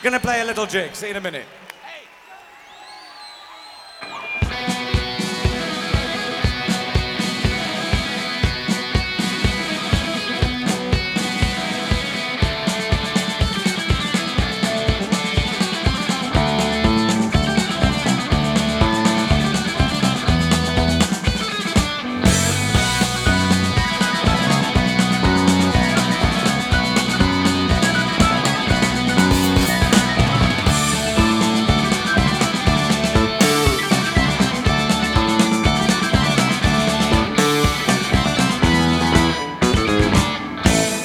Gonna play a little jig. See you in a minute.